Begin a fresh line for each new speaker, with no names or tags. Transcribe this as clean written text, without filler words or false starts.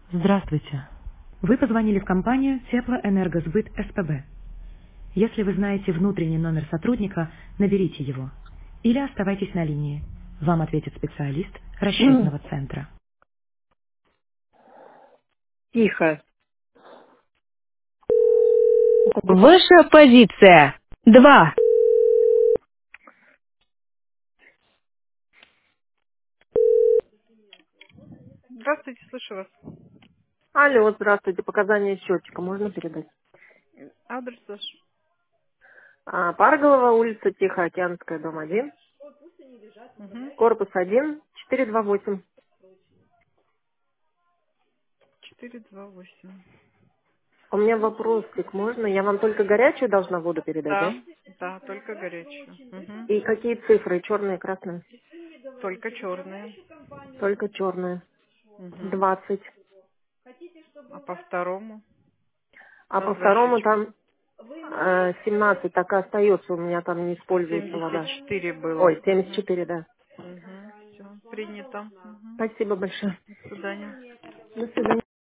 Здравствуйте. Вы позвонили в компанию Теплоэнергосбыт СПБ. Если вы знаете внутренний номер сотрудника, наберите его. Или оставайтесь на линии. Вам ответит специалист расчетного центра.
Тихо.
Ваша позиция. 2.
Здравствуйте, слышу вас.
Алло, здравствуйте. Показания счетчика можно передать?
Адрес ваш?
Парголова, улица Тихоокеанская, дом 1,
Угу.
корпус 1, 428.
428.
У меня вопросик, можно? Я вам только горячую должна воду передать, да?
Да, да, только горячую. Угу.
И какие цифры? Черные, красные?
Только черные.
Только черные.
Угу.
20.
А по второму? У
А
нас
по
два
второму
счетчика.
там 17, так и остается, у меня там не используется вода.
74 было.
Ой, 74, да.
Угу. Все, принято. Угу.
Спасибо большое.
До свидания.
До свидания.